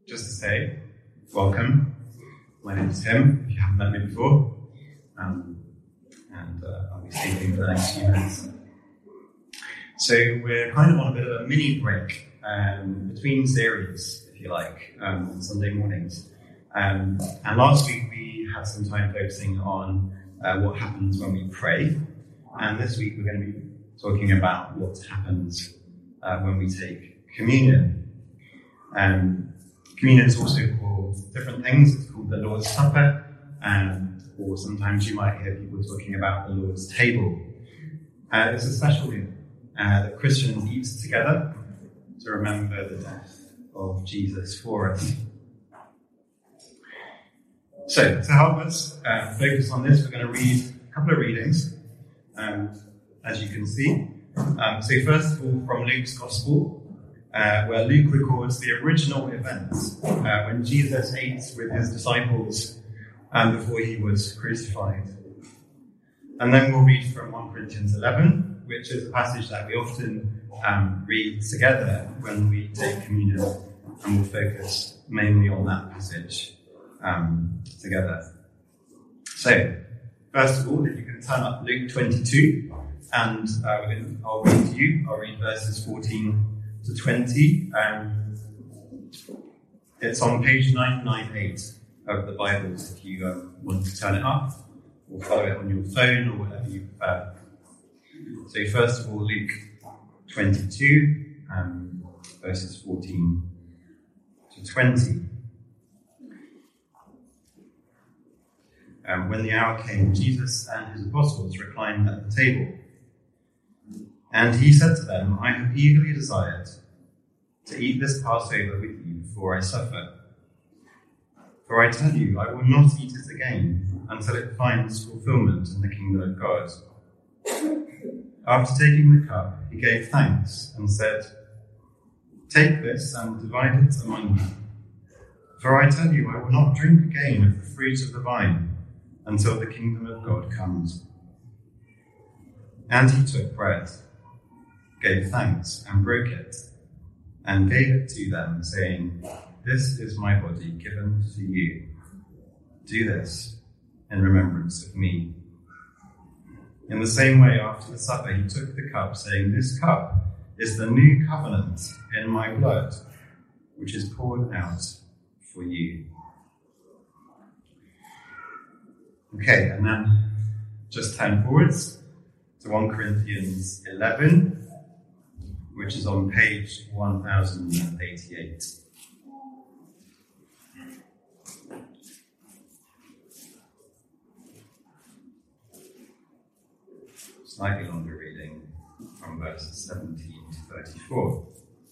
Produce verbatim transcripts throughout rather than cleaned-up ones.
just to say, welcome. My name is Tim, if you haven't met me before. Um, and uh, I'll be speaking for the next few minutes. So we're kind of on a bit of a mini break um, between series, if you like, um, on Sunday mornings. Um, and last week we had some time focusing on uh, what happens when we pray. And this week we're going to be talking about what happens uh, when we take communion. Um, communion is also called different things. It's called the Lord's Supper, and or sometimes you might hear people talking about the Lord's table. Uh, it's a special meal uh, that Christians eat together to remember the death of Jesus for us. So, to help us uh, focus on this, we're going to read a couple of readings, um, as you can see. Um, so first of all, from Luke's Gospel, uh, where Luke records the original events uh, when Jesus ate with his disciples um, before he was crucified. And then we'll read from First Corinthians eleven, which is a passage that we often um, read together when we take communion, and we'll focus mainly on that passage um, together. So, first of all, if you can turn up Luke twenty-two, and uh, I'll read to you. I'll read verses fourteen to twenty. Um, it's on page nine ninety-eight of the Bible if you um, want to turn it up, or follow it on your phone, or whatever you prefer. So first of all, Luke twenty-two, um, verses fourteen to twenty. Um, when the hour came, Jesus and his apostles reclined at the table. And he said to them, I have eagerly desired to eat this Passover with you before I suffer. For I tell you, I will not eat it again until it finds fulfillment in the kingdom of God. After taking the cup, he gave thanks and said, Take this and divide it among you. For I tell you, I will not drink again of the fruit of the vine until the kingdom of God comes. And he took bread, gave thanks, and broke it, and gave it to them, saying, This is my body given for you. Do this in remembrance of me. In the same way, after the supper, he took the cup, saying, This cup is the new covenant in my blood, which is poured out for you. Okay, and then just turn forwards to First Corinthians eleven, which is on page one thousand eighty-eight. Slightly longer reading from verses seventeen to thirty-four.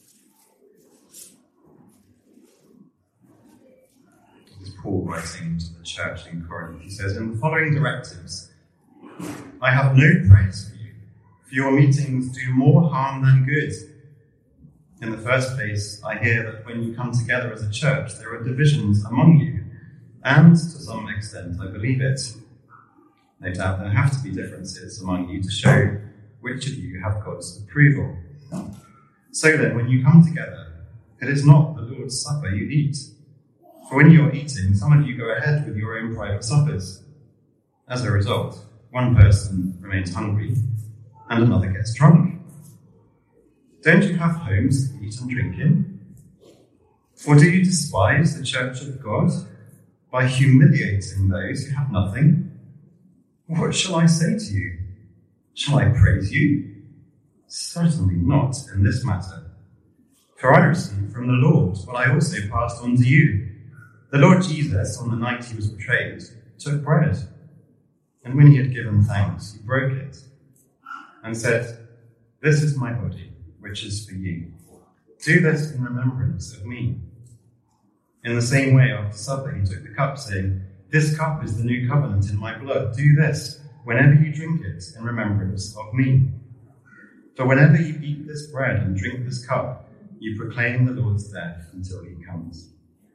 This is Paul writing to the church in Corinth. He says, In the following directives, I have no praise for you, for your meetings do more harm than good. In the first place, I hear that when you come together as a church, there are divisions among you, and to some extent, I believe it. No doubt there have to be differences among you to show which of you have God's approval. So then, when you come together, it is not the Lord's Supper you eat. For when you are eating, some of you go ahead with your own private suppers. As a result, one person remains hungry, and another gets drunk. Don't you have homes to eat and drink in? Or do you despise the church of God by humiliating those who have nothing? What shall I say to you? Shall I praise you? Certainly not in this matter. For I received from the Lord what I also passed on to you. The Lord Jesus, on the night he was betrayed, took bread, and when he had given thanks, he broke it, and said, This is my body, which is for you. Do this in remembrance of me. In the same way, after supper, he took the cup, saying, This cup is the new covenant in my blood. Do this whenever you drink it in remembrance of me. For whenever you eat this bread and drink this cup, you proclaim the Lord's death until he comes.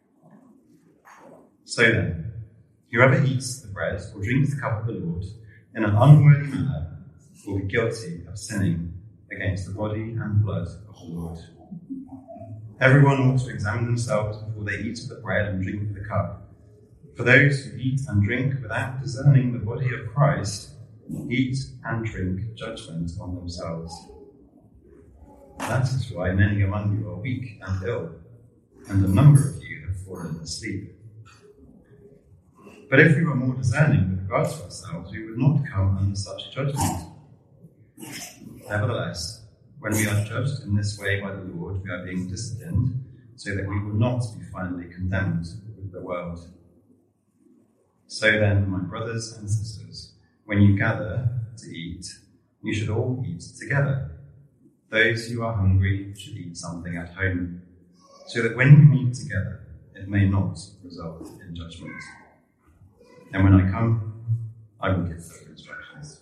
So then, whoever eats the bread or drinks the cup of the Lord in an unworthy manner will be guilty of sinning against the body and blood of the Lord. Everyone ought to examine themselves before they eat of the bread and drink of the cup. For those who eat and drink without discerning the body of Christ eat and drink judgment on themselves. That is why many among you are weak and ill, and a number of you have fallen asleep. But if we were more discerning with regard to ourselves, we would not come under such judgment. Nevertheless, when we are judged in this way by the Lord, we are being disciplined, so that we will not be finally condemned with the world. So then, my brothers and sisters, when you gather to eat, you should all eat together. Those who are hungry should eat something at home, so that when we meet together, it may not result in judgment. And when I come, I will give further instructions.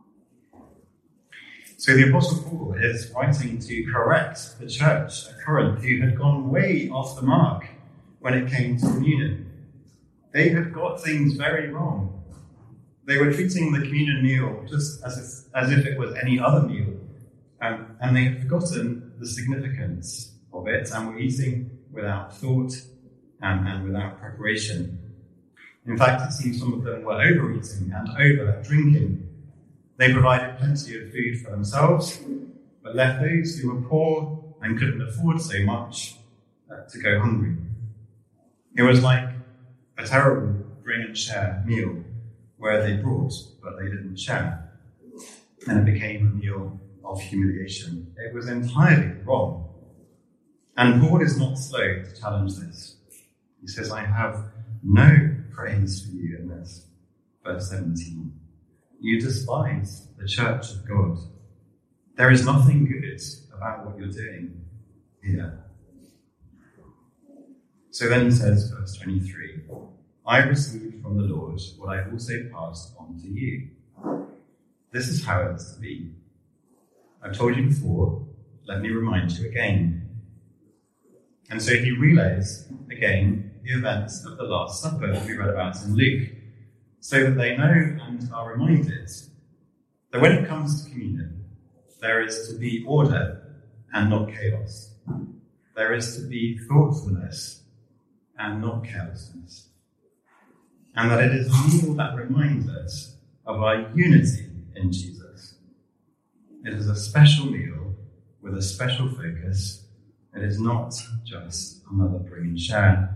So the Apostle Paul is writing to correct the church at Corinth, who had gone way off the mark when it came to communion. They had got things very wrong. They were treating the communion meal just as if, as if it was any other meal, um, and they had forgotten the significance of it and were eating without thought and, and without preparation. In fact, it seems some of them were overeating and over-drinking. They provided plenty of food for themselves, but left those who were poor and couldn't afford so much uh, to go hungry. It was like a terrible bring and share meal where they brought, but they didn't share. And it became a meal of humiliation. It was entirely wrong. And Paul is not slow to challenge this. He says, I have no praise for you in this. Verse seventeen. You despise the church of God. There is nothing good about what you're doing here. So then he says, verse twenty-three, I received from the Lord what I also passed on to you. This is how it is to be. I've told you before, let me remind you again. And so he relays again the events of the Last Supper that we read about in Luke, so that they know and are reminded that when it comes to communion, there is to be order and not chaos. There is to be thoughtfulness and not carelessness. And that it is a meal that reminds us of our unity in Jesus. It is a special meal with a special focus. It is not just another bring and share.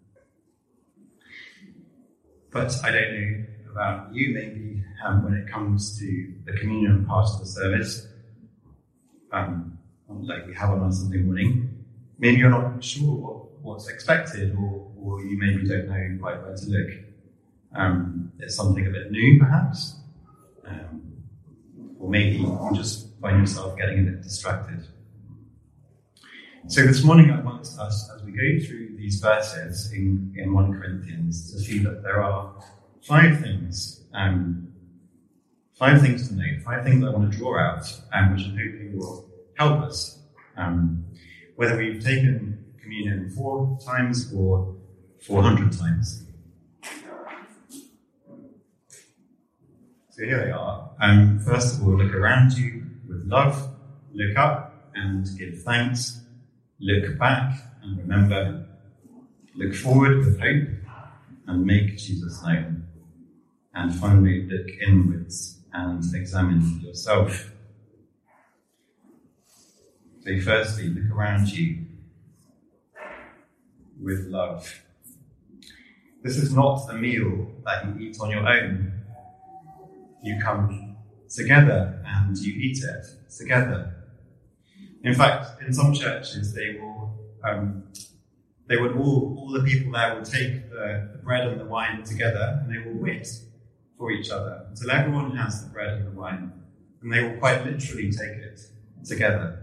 But I don't know about you, maybe um, when it comes to the communion part of the service, um, like we have on our Sunday morning, maybe you're not sure what, what's expected, or, or you maybe don't know quite where to look. Um, it's something a bit new, perhaps, um, or maybe you just find yourself getting a bit distracted. So this morning I want us, as we go through these verses in, in First Corinthians, to see that there are five things, um, five things to note, five things I want to draw out, um, which I'm hoping will help us, um, whether we've taken communion four times or four hundred times. So here they are. Um, first of all, look around you with love, look up and give thanks. Look back and remember. Look forward with hope and make Jesus known. And finally, look inwards and examine yourself. So firstly, look around you with love. This is not a meal that you eat on your own. You come together and you eat it together. In fact, in some churches, they will, um, they would all, all the people there will take the, the bread and the wine together, and they will wait for each other until everyone has the bread and the wine, and they will quite literally take it together.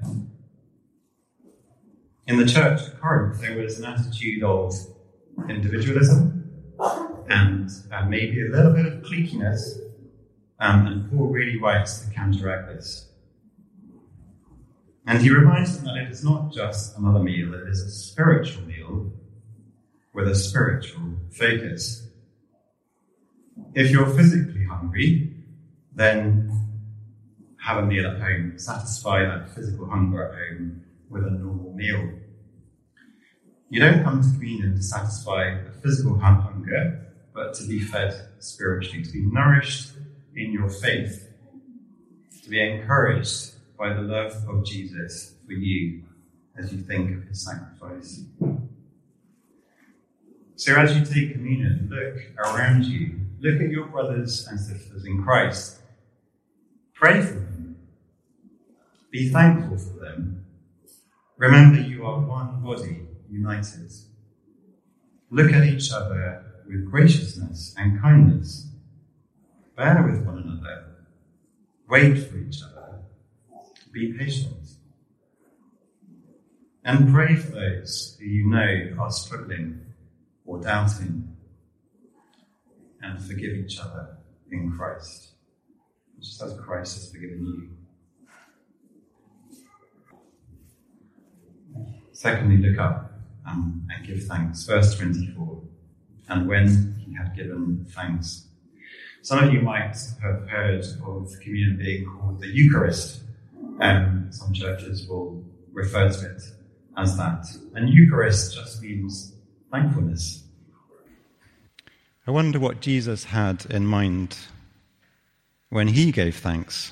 In the church at Corinth, there was an attitude of individualism and uh, maybe a little bit of cliquiness, um, and Paul really writes to counteract this. And he reminds them that it is not just another meal, it is a spiritual meal with a spiritual focus. If you're physically hungry, then have a meal at home. Satisfy that physical hunger at home with a normal meal. You don't come to communion to satisfy a physical hunger, but to be fed spiritually, to be nourished in your faith, to be encouraged by the love of Jesus for you as you think of his sacrifice. So as you take communion, look around you. Look at your brothers and sisters in Christ. Pray for them. Be thankful for them. Remember you are one body, united. Look at each other with graciousness and kindness. Bear with one another. Wait for each other. Be patient. And pray for those who you know are struggling or doubting. And forgive each other in Christ, just as Christ has forgiven you. Secondly, look up um, and give thanks. Verse twenty-four. And when he had given thanks. Some of you might have heard of communion being called the Eucharist. Um, some churches will refer to it as that. And Eucharist just means thankfulness. I wonder what Jesus had in mind when he gave thanks.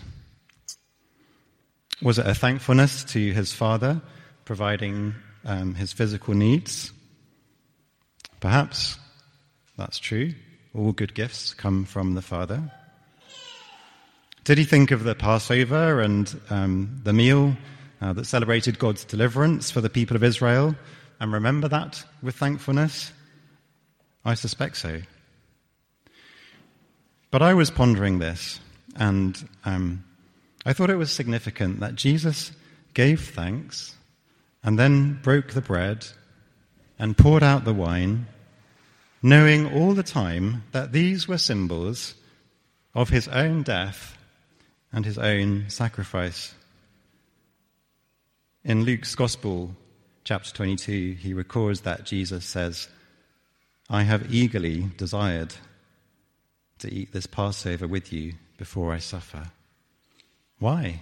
Was it a thankfulness to his Father providing um, his physical needs? Perhaps that's true. All good gifts come from the Father. Did he think of the Passover and um, the meal uh, that celebrated God's deliverance for the people of Israel and remember that with thankfulness? I suspect so. But I was pondering this, and um, I thought it was significant that Jesus gave thanks and then broke the bread and poured out the wine, knowing all the time that these were symbols of his own death and his own sacrifice. In Luke's Gospel, chapter twenty-two, he records that Jesus says, "I have eagerly desired to eat this Passover with you before I suffer." Why?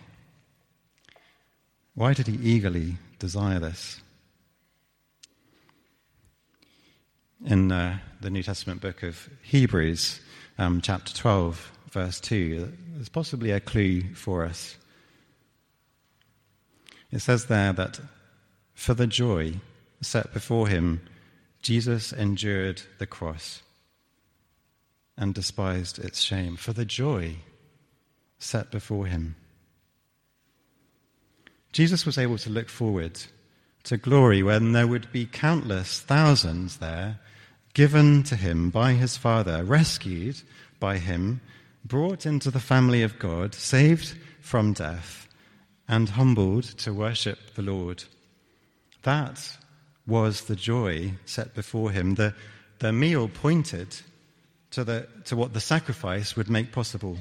Why did he eagerly desire this? In uh, the New Testament book of Hebrews, um, chapter twelve, verse two, there's possibly a clue for us. It says there that for the joy set before him, Jesus endured the cross and despised its shame. For the joy set before him. Jesus was able to look forward to glory when there would be countless thousands there given to him by his Father, rescued by him, brought into the family of God, saved from death, and humbled to worship the Lord. That was the joy set before him. The, the meal pointed to, the, to what the sacrifice would make possible.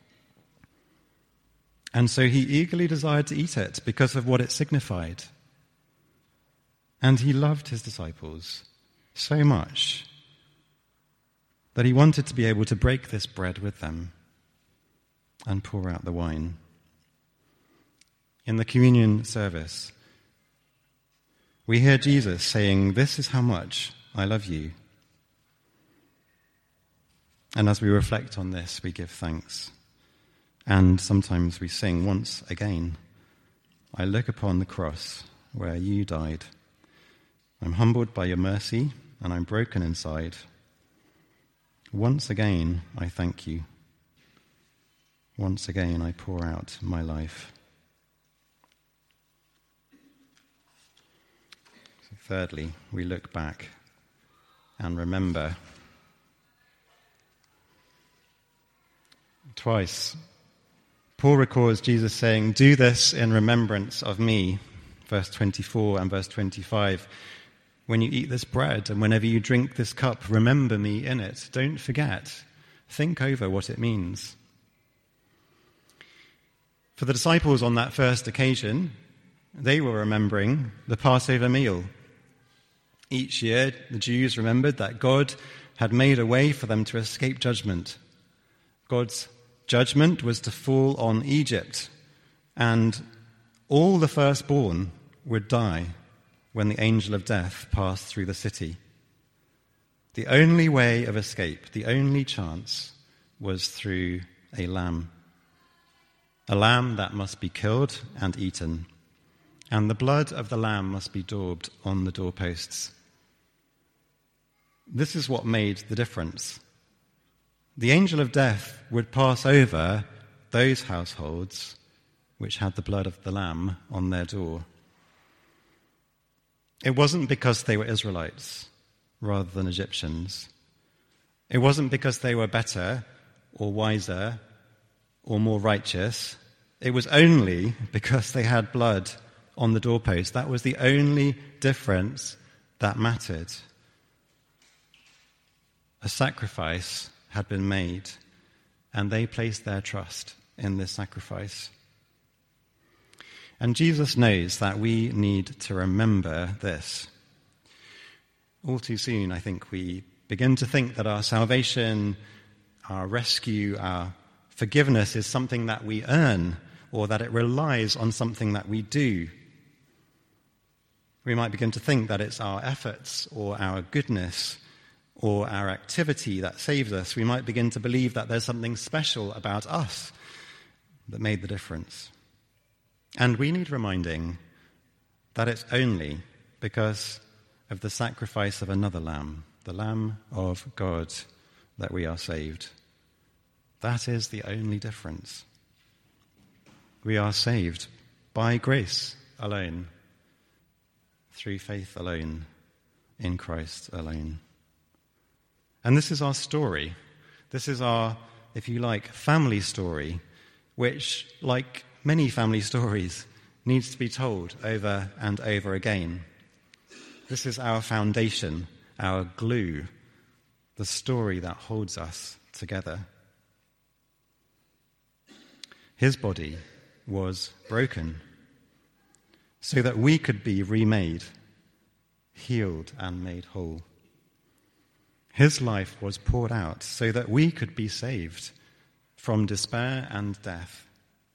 And so he eagerly desired to eat it because of what it signified. And he loved his disciples so much that he wanted to be able to break this bread with them and pour out the wine. In the communion service, we hear Jesus saying, "This is how much I love you." And as we reflect on this, we give thanks. And sometimes we sing once again, "I look upon the cross where you died. I'm humbled by your mercy, and I'm broken inside. Once again, I thank you. Once again, I pour out my life." So thirdly, we look back and remember. Twice, Paul records Jesus saying, "Do this in remembrance of me," verse twenty-four and verse twenty-five. "When you eat this bread and whenever you drink this cup, remember me in it." Don't forget. Think over what it means. For the disciples on that first occasion, they were remembering the Passover meal. Each year, the Jews remembered that God had made a way for them to escape judgment. God's judgment was to fall on Egypt, and all the firstborn would die when the angel of death passed through the city. The only way of escape, the only chance, was through a lamb. A lamb that must be killed and eaten, and the blood of the lamb must be daubed on the doorposts. This is what made the difference. The angel of death would pass over those households which had the blood of the lamb on their door. It wasn't because they were Israelites rather than Egyptians. It wasn't because they were better or wiser or more righteous. It was only because they had blood on the doorpost. That was the only difference that mattered. A sacrifice had been made, and they placed their trust in this sacrifice. And Jesus knows that we need to remember this. All too soon, I think, we begin to think that our salvation, our rescue, our forgiveness is something that we earn, or that it relies on something that we do. We might begin to think that it's our efforts or our goodness or our activity that saves us. We might begin to believe that there's something special about us that made the difference. And we need reminding that it's only because of the sacrifice of another lamb, the Lamb of God, that we are saved. That is the only difference. We are saved by grace alone, through faith alone, in Christ alone. And this is our story. This is our, if you like, family story, which, like many family stories, needs to be told over and over again. This is our foundation, our glue, the story that holds us together. His body was broken so that we could be remade, healed and made whole. His life was poured out so that we could be saved from despair and death.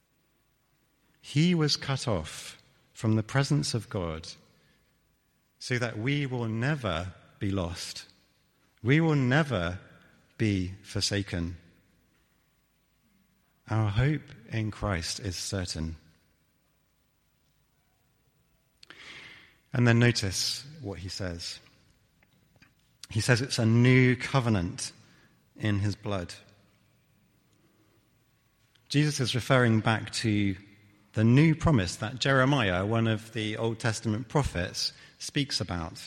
He was cut off from the presence of God so that we will never be lost. We will never be forsaken. Our hope in Christ is certain. And then notice what he says. He says it's a new covenant in his blood. Jesus is referring back to the new promise that Jeremiah, one of the Old Testament prophets, speaks about,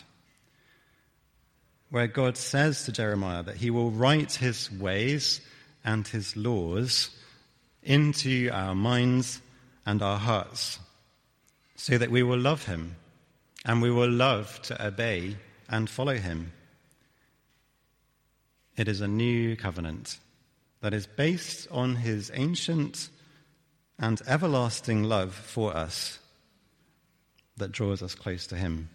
where God says to Jeremiah that he will write his ways and his laws into our minds and our hearts, so that we will love him and we will love to obey and follow him. It is a new covenant that is based on his ancient and everlasting love for us that draws us close to him.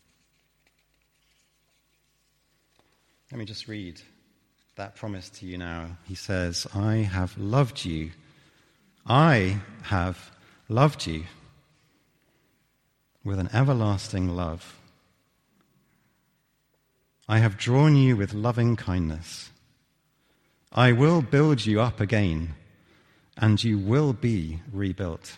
Let me just read that promise to you now. He says, I have loved you. I have loved you with an everlasting love. I have drawn you with loving kindness. I will build you up again, and you will be rebuilt.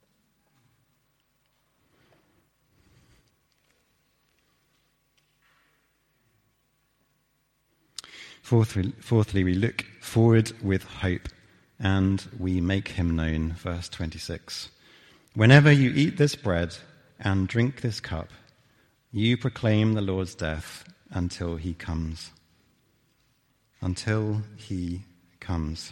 Fourthly, fourthly, we look forward with hope, and we make him known. Verse twenty-six. Whenever you eat this bread and drink this cup, you proclaim the Lord's death until he comes. Until he comes.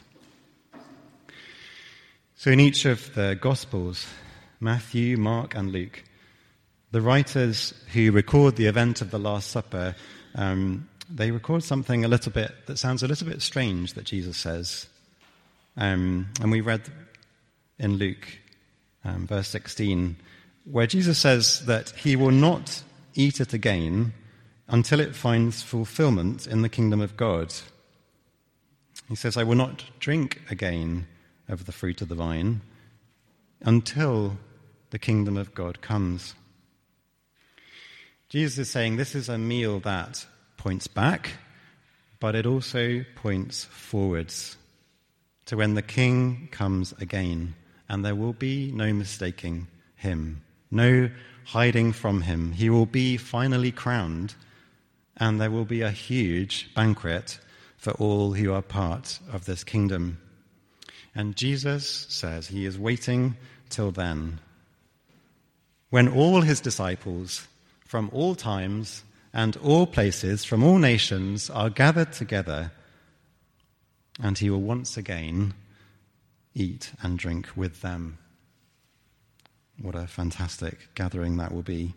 So in each of the Gospels, Matthew, Mark, and Luke, the writers who record the event of the Last Supper, um, they record something a little bit that sounds a little bit strange that Jesus says. Um, and we read in Luke, um, verse sixteen, where Jesus says that he will not eat it again until it finds fulfillment in the kingdom of God. He says, I will not drink again of the fruit of the vine until the kingdom of God comes. Jesus is saying this is a meal that points back, but it also points forwards to when the King comes again, and there will be no mistaking him, no hiding from him. He will be finally crowned, and there will be a huge banquet for all who are part of this kingdom. And Jesus says he is waiting till then, when all his disciples from all times and all places, from all nations, are gathered together, and he will once again eat and drink with them. What a fantastic gathering that will be.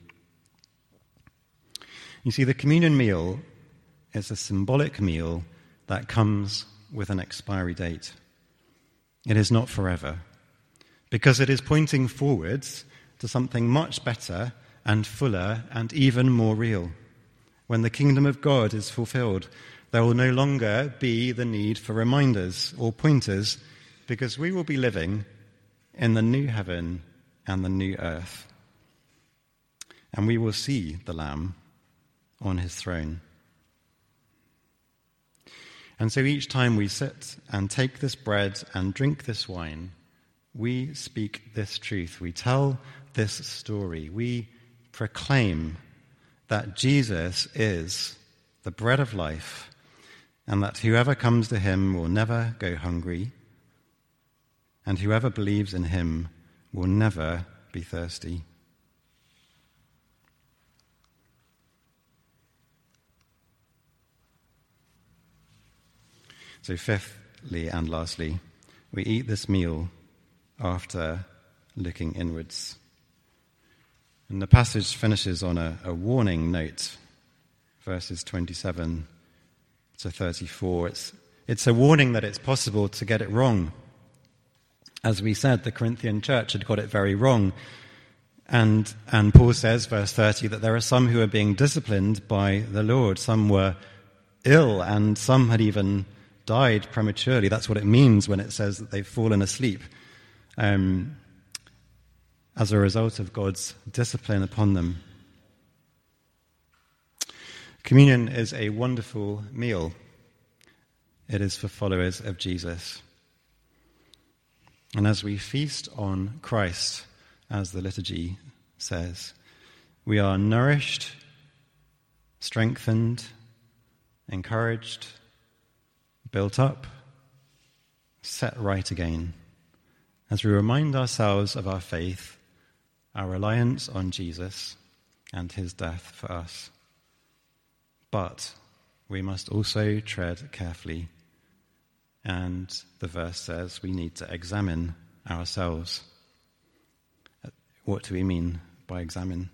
You see, the communion meal is a symbolic meal that comes with an expiry date. It is not forever, because it is pointing forwards to something much better and fuller and even more real. When the kingdom of God is fulfilled, there will no longer be the need for reminders or pointers, because we will be living in the new heaven and the new earth. And we will see the Lamb on his throne. And so each time we sit and take this bread and drink this wine, we speak this truth. We tell this story. We proclaim that Jesus is the bread of life, and that whoever comes to him will never go hungry, and whoever believes in him will never be thirsty. So fifthly and lastly, we eat this meal after looking inwards. And the passage finishes on a, a warning note, verses twenty-seven to thirty-four. It's, it's a warning that it's possible to get it wrong. As we said, the Corinthian church had got it very wrong. And, and Paul says, verse thirty, that there are some who are being disciplined by the Lord. Some were ill, and some had even died prematurely. That's what it means when it says that they've fallen asleep. Um, as a result of God's discipline upon them. Communion is a wonderful meal. It is for followers of Jesus. And as we feast on Christ, as the liturgy says, we are nourished, strengthened, encouraged, built up, set right again, as we remind ourselves of our faith, our reliance on Jesus and his death for us. But we must also tread carefully. And the verse says we need to examine ourselves. What do we mean by examine?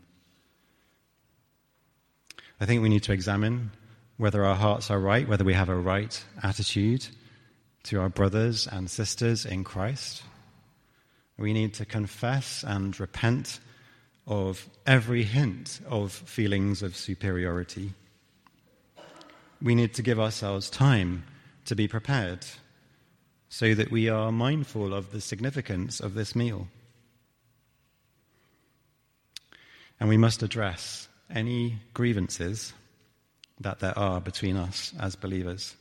I think we need to examine whether our hearts are right, whether we have a right attitude to our brothers and sisters in Christ. We need to confess and repent of every hint of feelings of superiority. We need to give ourselves time to be prepared so that we are mindful of the significance of this meal. And we must address any grievances that there are between us as believers.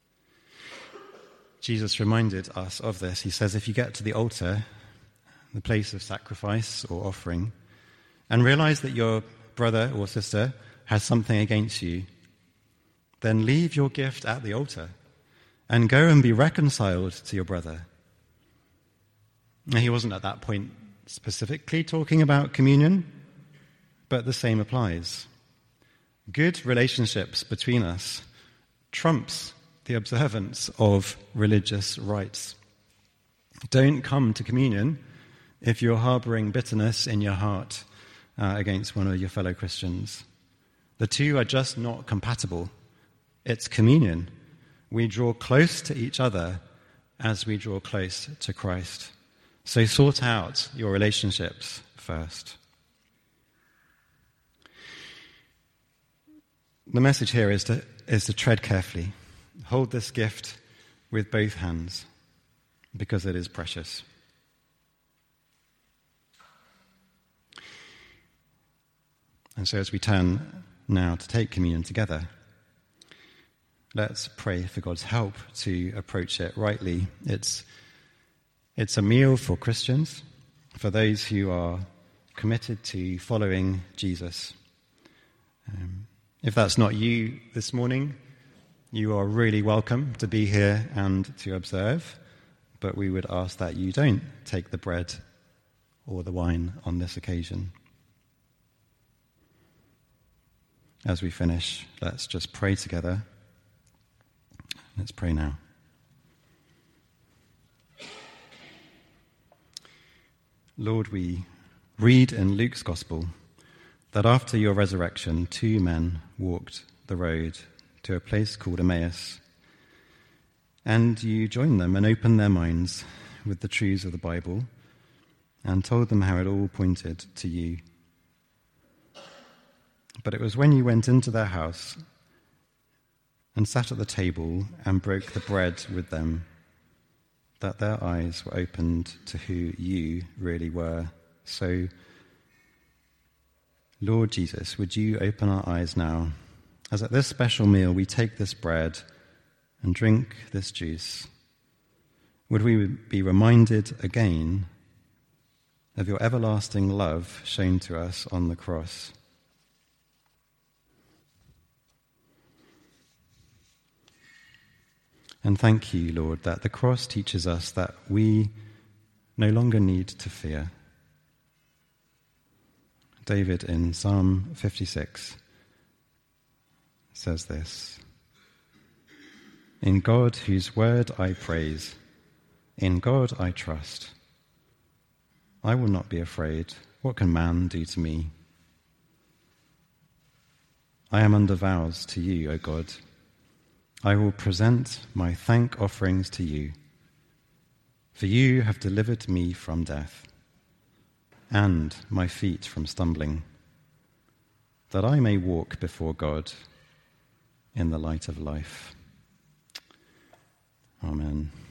Jesus reminded us of this. He says, if you get to the altar, the place of sacrifice or offering, and realize that your brother or sister has something against you, then leave your gift at the altar and go and be reconciled to your brother. Now, he wasn't at that point specifically talking about communion, but the same applies. Good relationships between us trumps the observance of religious rites. Don't come to communion if you're harboring bitterness in your heart uh, against one of your fellow Christians. The two are just not compatible. It's communion. We draw close to each other as we draw close to Christ. So sort out your relationships first. The message here is to, is to tread carefully. Hold this gift with both hands, because it is precious. And so as we turn now to take communion together, let's pray for God's help to approach it rightly. It's, it's a meal for Christians, for those who are committed to following Jesus. Um, if that's not you this morning, you are really welcome to be here and to observe, but we would ask that you don't take the bread or the wine on this occasion. As we finish, let's just pray together. Let's pray now. Lord, we read in Luke's Gospel that after your resurrection, two men walked the road to a place called Emmaus, and you joined them and opened their minds with the truths of the Bible and told them how it all pointed to you. But it was when you went into their house and sat at the table and broke the bread with them that their eyes were opened to who you really were. So, Lord Jesus, would you open our eyes now, as at this special meal we take this bread and drink this juice? Would we be reminded again of your everlasting love shown to us on the cross? And thank you, Lord, that the cross teaches us that we no longer need to fear. David in Psalm fifty-six says this: "In God, whose word I praise, in God I trust. I will not be afraid. What can man do to me? I am under vows to you, O God. I will present my thank offerings to you, for you have delivered me from death and my feet from stumbling, that I may walk before God in the light of life." Amen.